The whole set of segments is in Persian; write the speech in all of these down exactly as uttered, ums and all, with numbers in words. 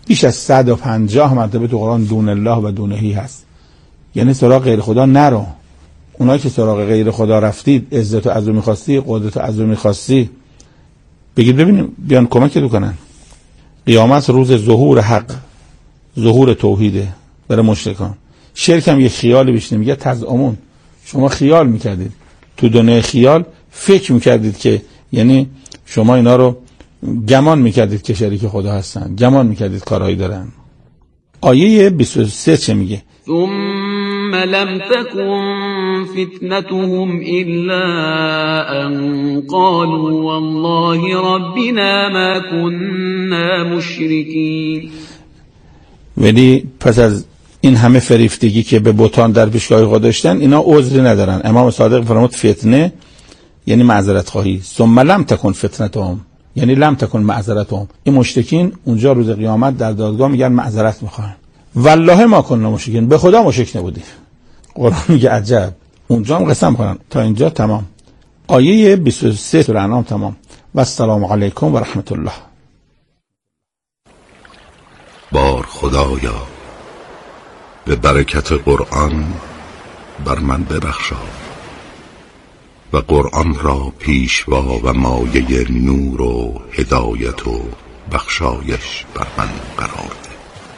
بیش از صد و پنجاه مرتبه تو قرآن دون الله و دونهی هست، یعنی سراغ غیر خدا نرو. اونایی که سراغ غیر خدا رفتید، عزت و عزو میخواستی، قدرت و عزو میخواستی، بگید ببینیم بیان کمک کنن. قیامت روز ظهور حق، ظهور توحیده برای مشرکان. شرک هم یه خیال بیش نمیگه تزعمون. شما خیال میکردید تو دنیای خیال، فکر میکردید که، یعنی شما اینا رو گمان میکردید که شریک خدا هستن، گمان میکردید کارهایی دارن. آیه بیست و سه چه میگه؟ ثم لم تكن فتنتهم إلا أن قالوا والله ربنا ما كنا مشركين. ولی پس از این همه فریفتگی که به بتان در پیشگاه خدا داشتن، اینا عذری ندارن. امام صادق فرمود فتنه یعنی معذرت خواهی. ثم لم تکن فتنتهم یعنی لم تکن معذرتهم. این مشرکین اونجا روز قیامت در دادگاه میگن معذرت میخوان. والله ما کنا مشرکین، به خدا مشرک نبودیم. قرآن میگه عجب. اونجا هم قسم کنن. تا اینجا تمام. آیه بیست و سه سوره انعام تمام. و السلام علیکم و رحمت الله. بار خدایا به برکت قرآن بر من ببخشا و قرآن را پیشوا و مایه نور و هدایت و بخشایش بر من قرار ده.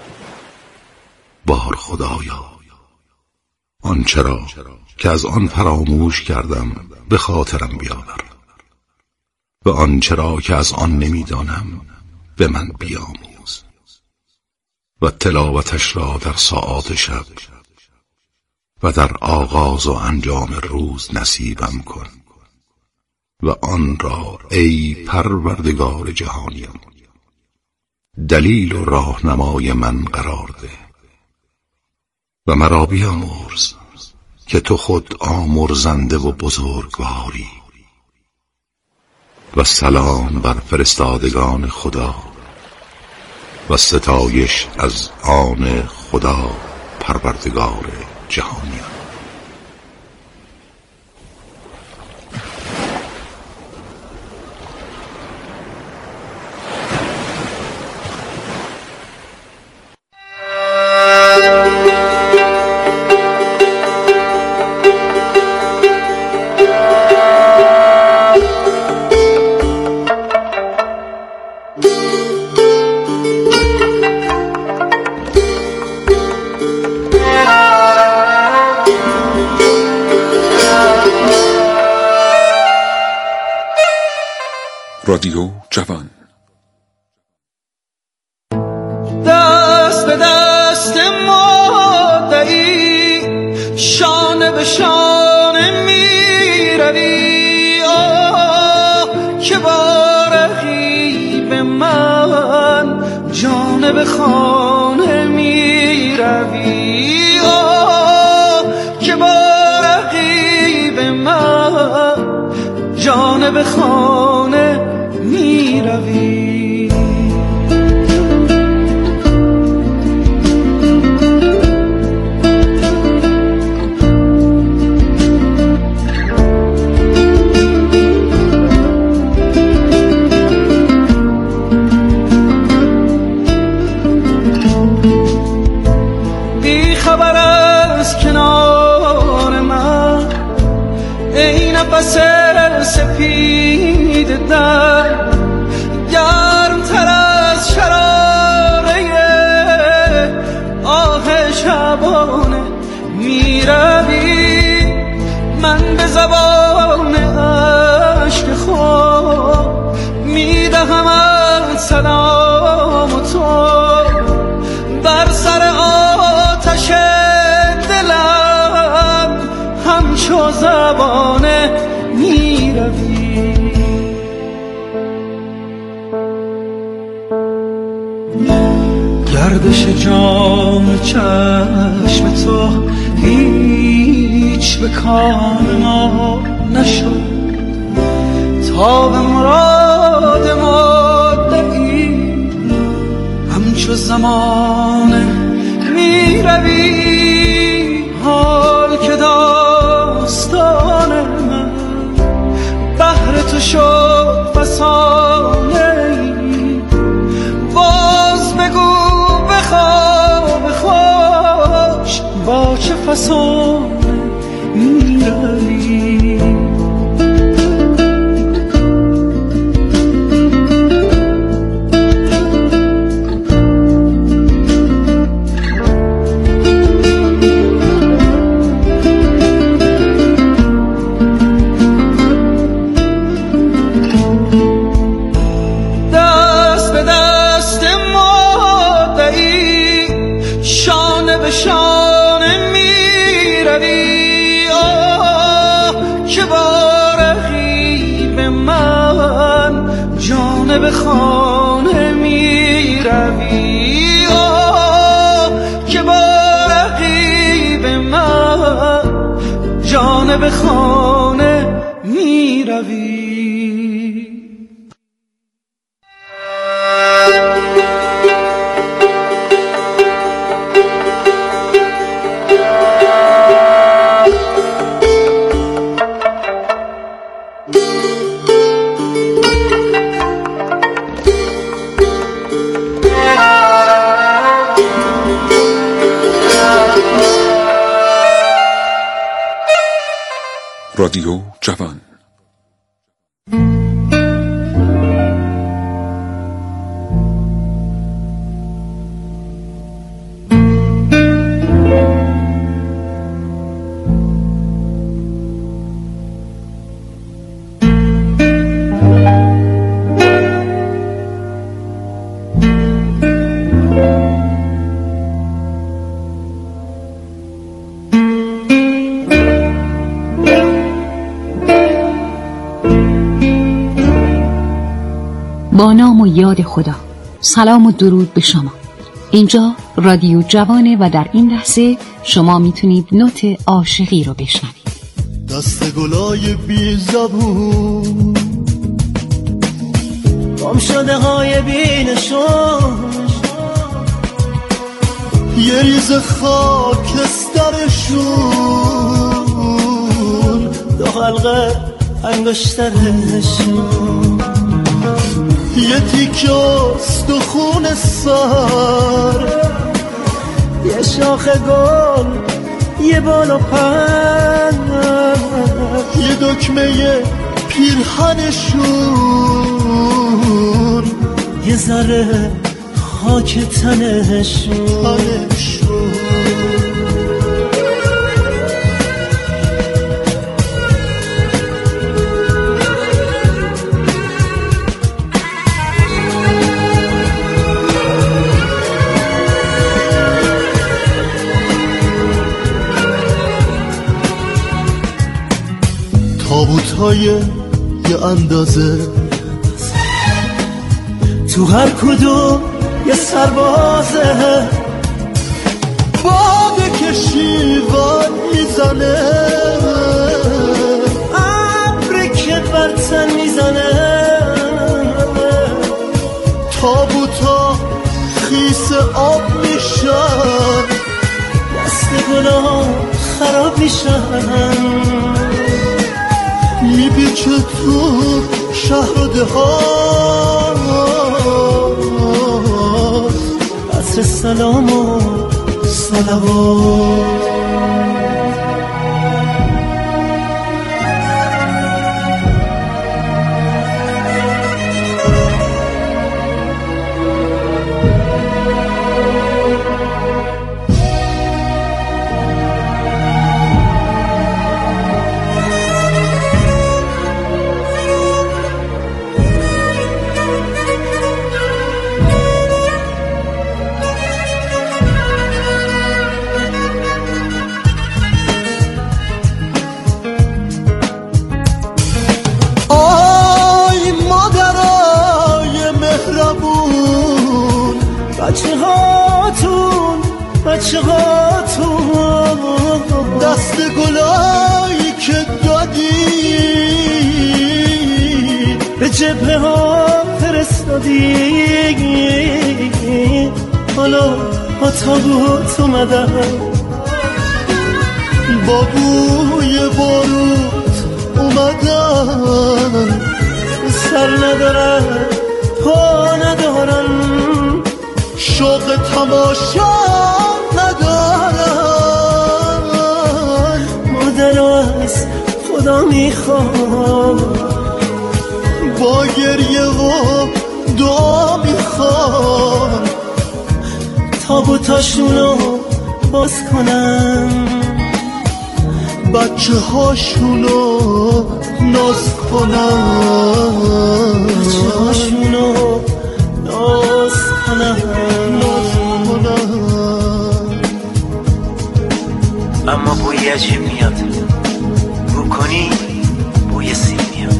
بار خدایا آنچه را که از آن فراموش کردم به خاطرم بیاور و آنچه را که از آن نمیدانم به من بیاموز و تلاوتش را در ساعات شب و در آغاز و انجام روز نصیبم کن و آن را ای پروردگار جهانیان دلیل و راهنمای من قرار ده و مرا بیامرز که تو خود آمرزنده و بزرگواری. و سلام بر فرستادگان خدا و ستایش از آن خدا پروردگار جهانیان. رادیو جوان. دست به دست مادری شانه به شانه می روی، آه که با رقیب من جانب خانه می روی، آه که با رقیب من جانب خانه می روی. بی خبر از کنار من ای نفس سپید در گرم تر از شراره آه شبانه می روی. من به زبان عشق خود می دهم سلام تو بر سر آتش دلم همچو زبانه می روی. گردش جام چشم تو هیچ به کار ما نشد تا به مراد مدعی همچو زمانه می روی. حال که داستان من بهر تو شد فسانه ای باز بگو فسانه میروی. به خانه می روی، آه که با رقیب من جانب خانه می روی. رادیو جوان. با نام و یاد خدا. سلام و درود به شما. اینجا رادیو جوانه و در این لحظه شما میتونید نوت عاشقی رو بشنوید. دست گلای بی زبون، گم شده های بی نشون، یه ریز خاکسترشون، دو حلقه انگشترشون، یه تیکه استخون سر، یه شاخ گل، یه بال و پر، یه دکمه پیرهنشون، یه ذره خاک تنشون. تابوت‌های یه اندازه، تو هر کدوم یه سربازه، باده که شیوان میزنه، ابری که برتن میزنه، تابوتا خیس آب میشن، دست گلا خراب میشن، میپیچه تو شهر و دهات، عصر سلام و صلوات. بچه هاتون بچه هاتون دست گلایی که دادی به جبهه ها فرستادی، حالا با تابوت اومدن، با بوی بارود اومدن، سر ندارن پا ندارن، شوق تماشا ندارن، خدا میخوام، با گریه و دعا میخوام تابوتاشونو باز کنم، بچه هاشونو ناز کنم، بچه هاشونو ناز کنم، ناز کنم. اما بوی عجیب میاد، بو کنی بوی سیب میاد.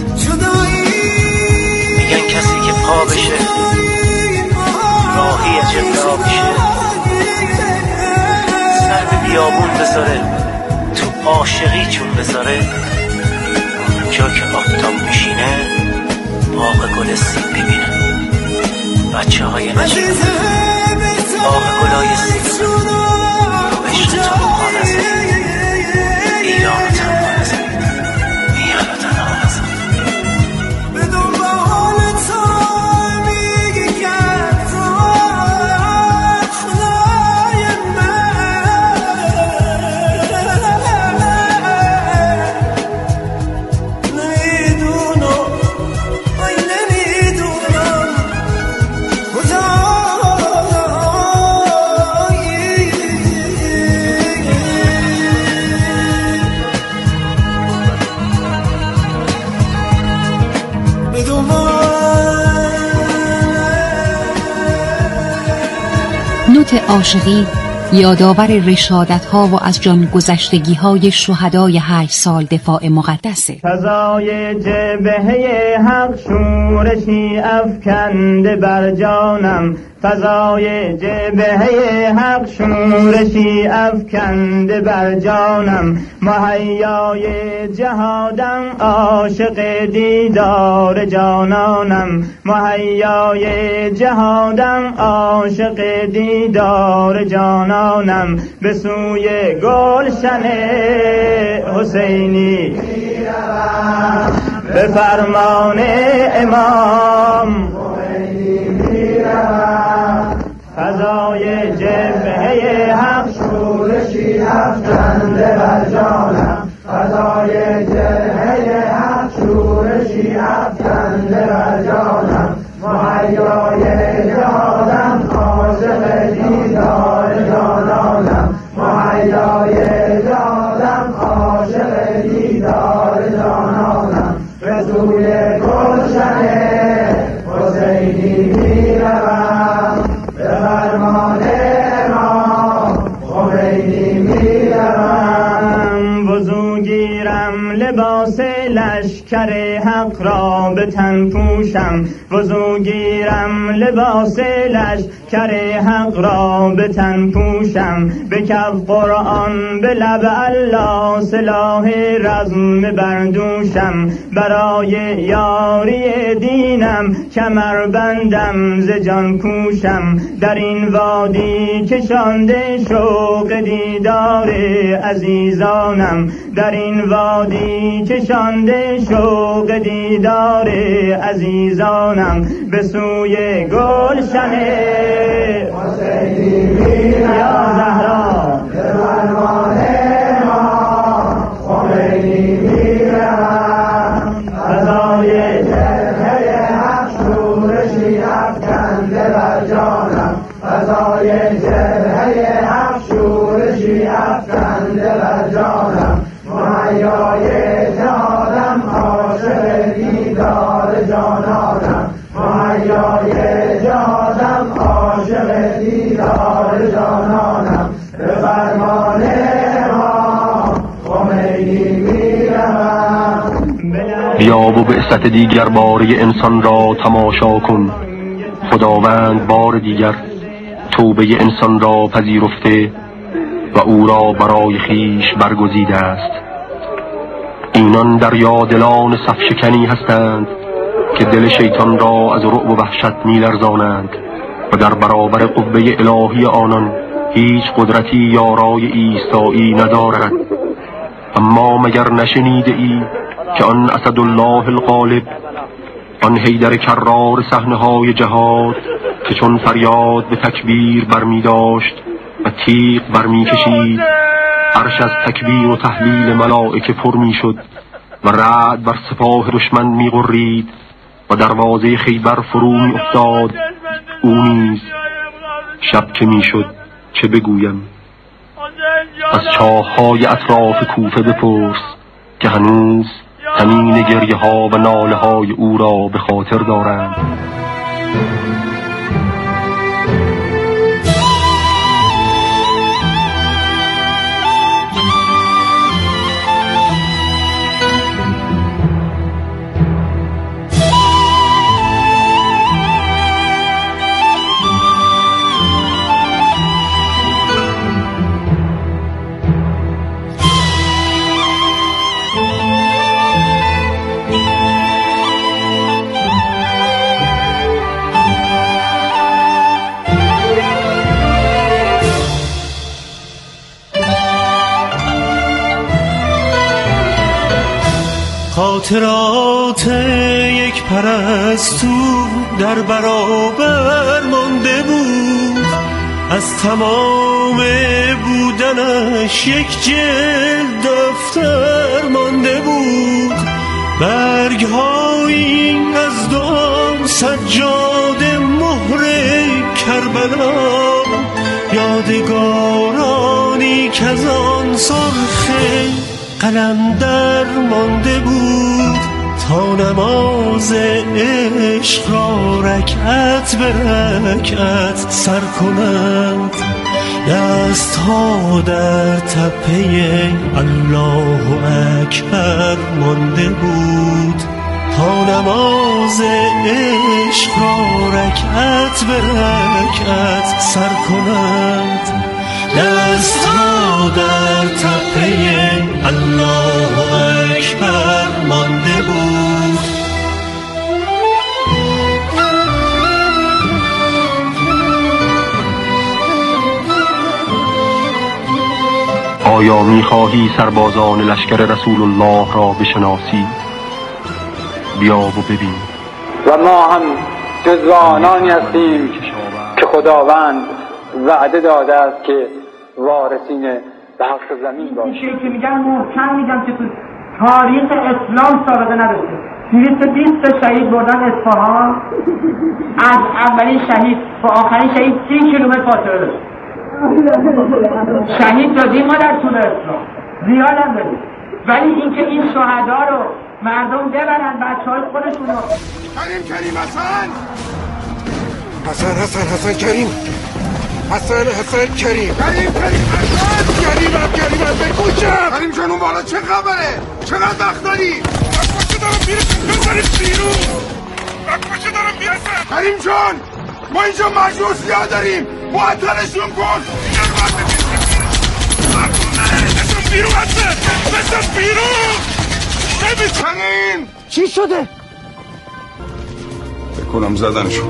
میگن کسی که پا بشه راهی عجب را میشه، سر به بیابون بذاره تو عاشقی چون بذاره، جا که آفتاب میشینه باغ گل سیب ببینه. بچه های نجیب باغ گلای سیب بشه تو مخان از ایران و تنها نزن، میان و تنها نزن. به دنبال تو میگی که تو خدای من، نمیدونم ای نمیدونم کجایی. نوت عاشقی یادآور رشادت ها و از جان گذشتگی های شهدای هشت سال دفاع مقدسه. فضای جبهه حق شورشی افکنده بر جانم، فضای جبهه حق شورشی افکنده بر جانم، مهیای جهادم عاشق دیدار جانانم، مهیای جهادم عاشق دیدار جانانم، به سوی گلشن حسینی به فرمان امام فضای جبهه حق شورشی افکنده بر جانم، فضای جبهه حق شورشی افکنده بر جانم، مهیای جهادم عاشق دیدار جانانم، مهیای جهادم عاشق دیدار جانانم، به سوی گلشن حسینی میروم به فرمان امام خمینی میروم، وضو گیرم لباس لشکر حق را به تن پوشم، وضو گیرم لباس لشکر حق را به تن پوشم، به کف قرآن به لب الله سلاح رزم بردوشم، برای یاری دینم کمر بندم ز جان کوشم، در این وادی کشانده شوق دیدار عزیزانم، در این وادی کشانده شوق دیدار عزیزانم، به سوی گلشن حسینی میروم یا زهرا به فرمان امام خمینی میروم، فضای جبهه حق شورشی افکنده بر جانم، فضای جبهه حق شورشی افکنده بر جانم، مهیای جهادم عاشق دیدار جانانم، مهیای جهادم عاشق دیدار جانانم، به فرمان امام خمینی میروم. بیا و بعثت دیگر باری انسان را تماشا کن، خداوند بار دیگر توبه انسان را پذیرفته و او را برای خیش برگزیده است. اینان دریادلان صفشکنی هستند که دل شیطان را از رعب و وحشت می‌لرزانند و در برابر قوه الهی آنان هیچ قدرتی یارای ایستایی ندارد. اما مگر نشنیده ای که آن اسدالله الغالب، آن حیدر کرار صحنه‌های جهاد که چون فریاد به تکبیر برمی داشت و تیغ برمی کشید، عرش از تکبیر و تحلیل ملائکه پر می شد و رعد بر سپاه دشمن می غرید و دروازه خیبر فرو می افتاد. او نیز شب که می شد چه بگویم؟ از چاه‌های اطراف کوفه بپرس که هنوز تنین گریه ها و ناله های او را به خاطر دارند. خاطرات یک پرستو در برابر مانده بود، از تمام بودنش یک جلد دفتر مانده بود. برگ هایی از دام سجاده مهر کربلا، یادگارانی که از آن سرخه قلندر مانده بود، تا نماز عشق را رکعت به رکعت سر کند. دست ها در تپه الله اکبر مانده بود، تا نماز عشق را رکعت به رکعت سر کند. دست ها در تپه الله اکبر مانده بود. آیا می‌خواهی سربازان لشکر رسول الله را بشناسی؟ بیا و ببین. و ما هم جزو آنانی هستیم که خداوند وعده داده است که وارثین به حق زمین باشیم. این که میگن محکم میگن که تو تاریخ اسلام سابقه نداشته. دویست و بیست شهید بردن اصفهان، از اولین شهید با آخرین شهید سی کیلومتر فاصله داشت. شهید دادیم ما در طول اسلام، زیاد هم دادیم، ولی اینکه این شهدا رو مردم ببرن بچه‌های خودشون رو. کریم کریم حسن حسن حسن حسن کریم حسن حسن کریم کریم کریم حسن کریم هم کریم هم بکوشم. کریم جان اون بالا چه خبره؟ چقدر وقت داری؟ بکوشه دارم بیرون بزنید بیرون بکوشه دارم بیرون. کریم جان ما اینجا مجلس ها داریم، معطلشون کن. اینجا رو باید بزنید بیرون حسن بزن بیرون. کریم چی شده؟ بکنم زدنشون.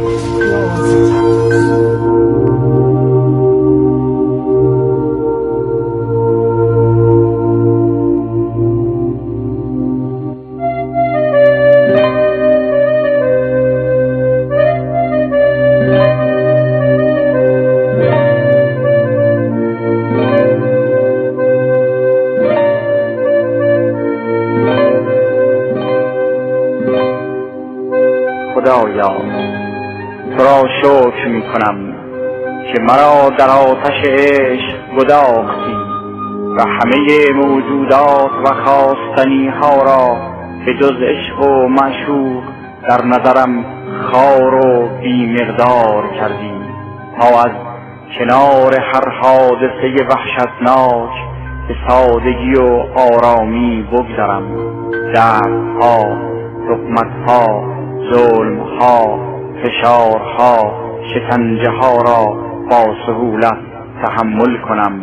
خدایا تو را شکر می کنم که مرا در آتش عشق گداختی و همه موجودات و خواستنی ها را به جز عشق و معشوق در نظرم خار و بی مقدار کردی، تا از کنار هر حادثه وحشتناک به سادگی و آرامی بگذرم. دردها، تهمتها، ظلمها، فشارها، شکنجه ها را با سهولت تحمل کنم.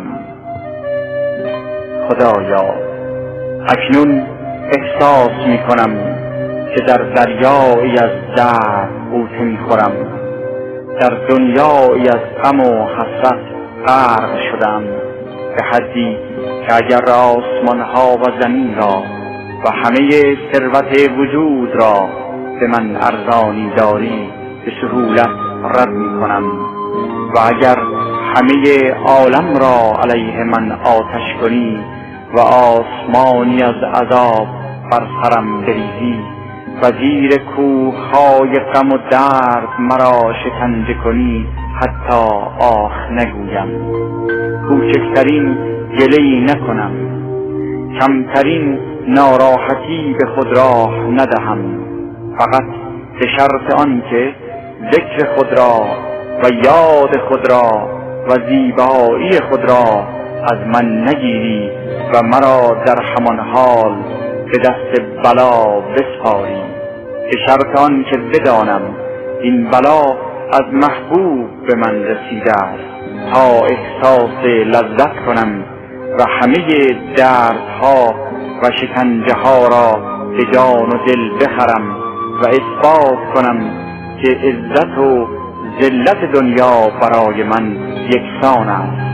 خدایا اکنون احساس می کنم که در دریایی از درد غوطه می خورم، در دنیایی از غم و حسرت غرق شدم، به حدی که اگر آسمان ها و زمین را و همه ثروت وجود را به من ارزانی داری به سهولت رد می کنم، و اگر همه عالم را علیه من آتش کنی و آسمانی از عذاب بر سرم بریزی و زیر کوههای غم و درد مرا شکنجه کنی حتی آخ نگویم. کوچکترین گله‌ای نکنم، کمترین ناراحتی به خود راه ندهم، فقط به شرط آن که ذکر خود را و یاد خود را و زیبایی خود را از من نگیری و مرا در همان حال به دست بلا بسپاری. به شرط آن که بدانم این بلا از محبوب به من رسیده است تا احساس لذت کنم و همه دردها و شکنجه ها را به جان و دل بخرم و اثبات کنم که عزت و ذلت دنیا برای من یکسان است.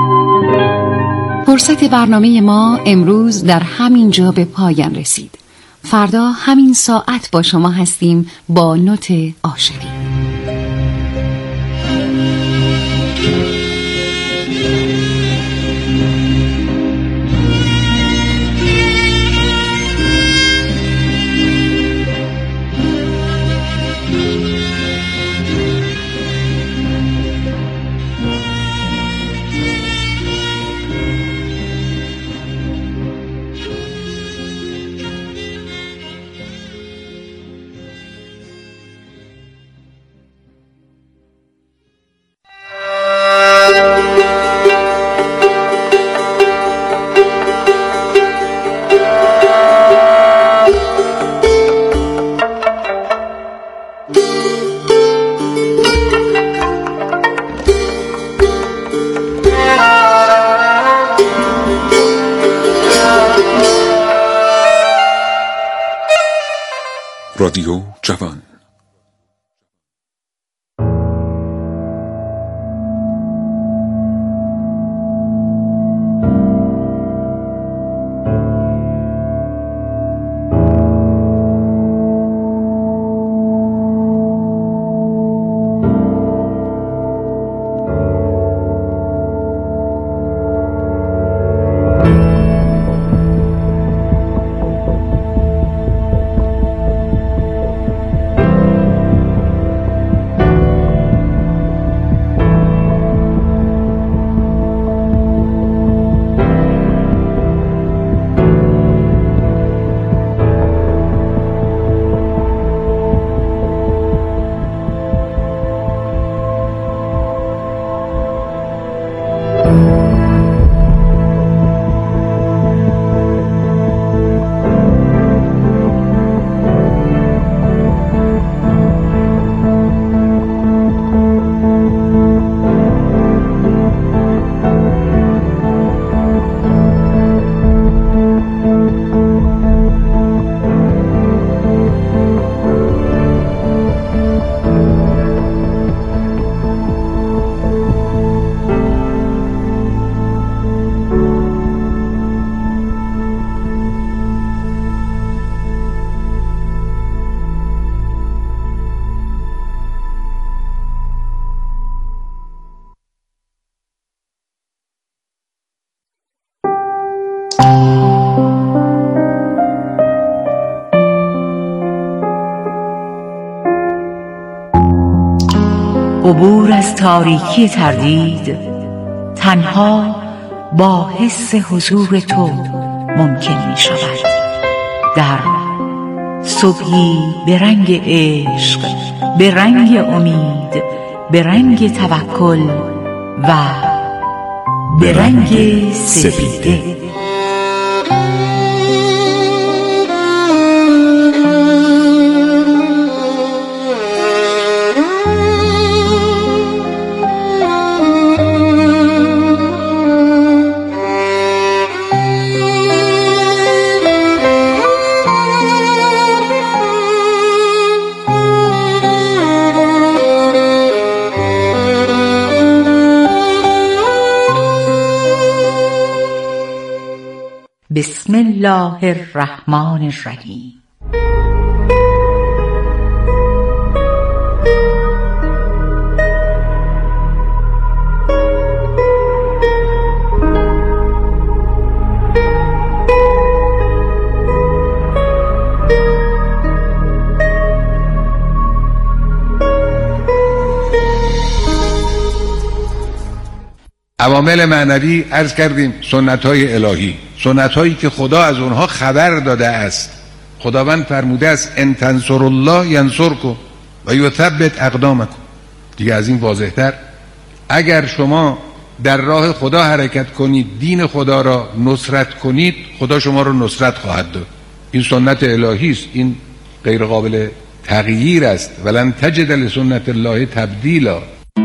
فرصت برنامه ما امروز در همین جا به پایان رسید. فردا همین ساعت با شما هستیم با نوت عاشقی. رادیو جوان. عبور از تاریکی تردید تنها با حس حضور تو ممکن می شود. در صبحی به رنگ عشق، به رنگ امید، به رنگ توکل و به رنگ سپیده. بسم الله الرحمن الرحیم. عوامل معنوی عرض کردیم سنت‌های الهی، سنت‌هایی که خدا از اونها خبر داده است. خداوند فرموده است ان تنصروا الله ینصرکم و یثبت اقدامکم. دیگه از این واضح‌تر اگر شما در راه خدا حرکت کنید، دین خدا را نصرت کنید، خدا شما را نصرت خواهد داد. این سنت الهی است، این غیر قابل تغییر است. ولن تجد لسنت الله تبدیلا.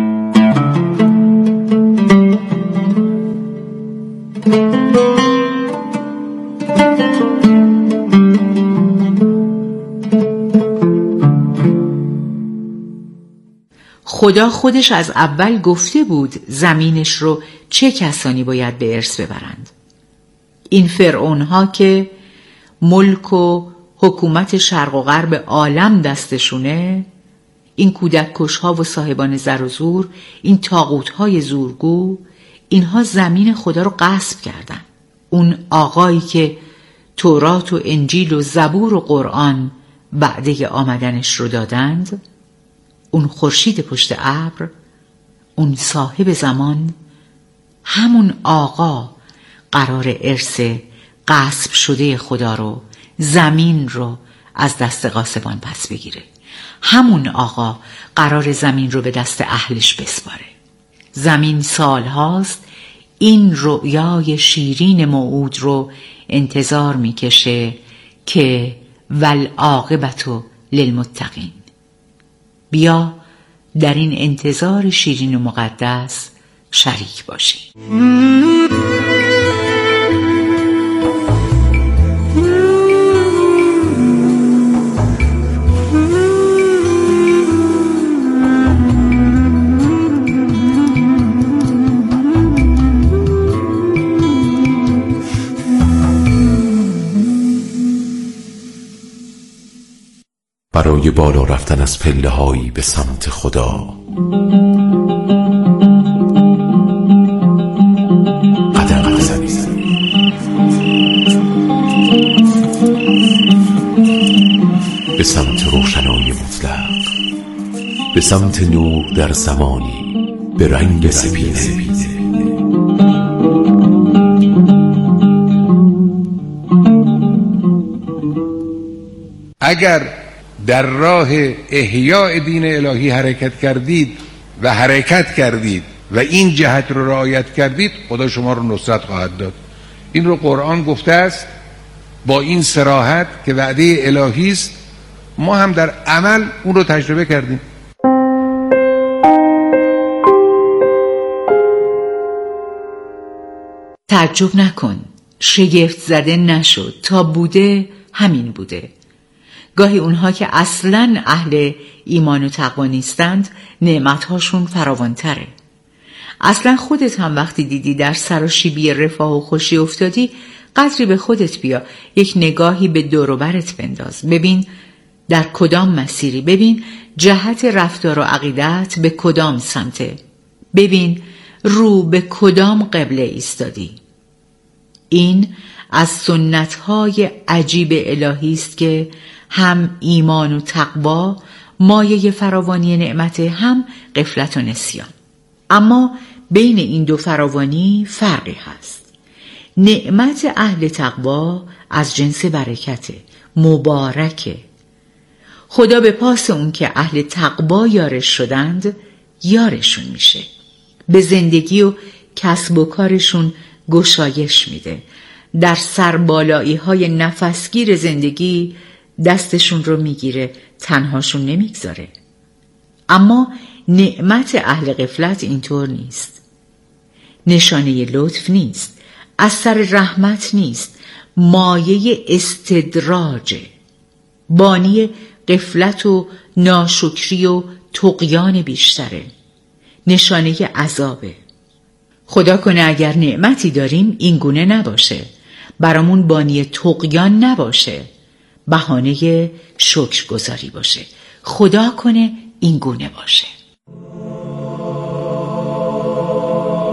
خدا خودش از اول گفته بود زمینش رو چه کسانی باید به ارث ببرند. این فرعونها که ملک و حکومت شرق و غرب عالم دستشونه، این کودک کشها و صاحبان زر و زور، این طاغوت‌های زورگو، اینها زمین خدا رو غصب کردن. اون آقایی که تورات و انجیل و زبور و قرآن وعده آمدنش رو دادند، اون خورشید پشت ابر، اون صاحب زمان، همون آقا قرار ارث غصب شده خدا رو، زمین رو از دست غاصبان پس بگیره. همون آقا قرار زمین رو به دست اهلش بسپاره. زمین سالهاست این رؤیای شیرین موعود رو انتظار میکشه که والعاقبة للمتقین. بیا در این انتظار شیرین و مقدس شریک باشی. برای بالا رفتن از پله هایی به سمت خدا قدم بزنید. به سمت روشنایی مطلق، به سمت نور در زمانی به رنگ سپیده. اگر در راه احیاء دین الهی حرکت کردید و حرکت کردید و این جهت رو رعایت کردید، خدا شما رو نصرت خواهد داد. این رو قرآن گفته است با این صراحت که وعده الهی است. ما هم در عمل اون رو تجربه کردیم. تعجب نکن، شگفت زده نشد، تا بوده همین بوده. گاهی اونها که اصلاً اهل ایمان و تقوا نیستند نعمتهاشون فراوانتره. اصلاً خودت هم وقتی دیدی در سراشیبی رفاه و خوشی افتادی، قدری به خودت بیا، یک نگاهی به دور و برت بنداز، ببین در کدام مسیری، ببین جهت رفتار و عقیدت به کدام سمته، ببین رو به کدام قبله ایستادی. این از سنت‌های عجیب الهی است که هم ایمان و تقوا مایه فراوانی نعمت، هم غفلت و نسیان. اما بین این دو فراوانی فرقی هست. نعمت اهل تقوا از جنس برکته، مبارکه. خدا به پاس اون که اهل تقوا یارش شدند یارشون میشه، به زندگی و کسب و کارشون گشایش میده، در سربالایی های نفسگیر زندگی دستشون رو میگیره، تنهاشون نمیگذاره. اما نعمت اهل غفلت اینطور نیست. نشانه لطف نیست، اثر رحمت نیست، مایه استدراجه، بانی غفلت و ناشکری و طغیان بیشتره، نشانه عذابه. خدا کنه اگر نعمتی داریم این گونه نباشه، برامون بانی طغیان نباشه، بهانه شکرگزاری باشه. خدا کنه این گونه باشه.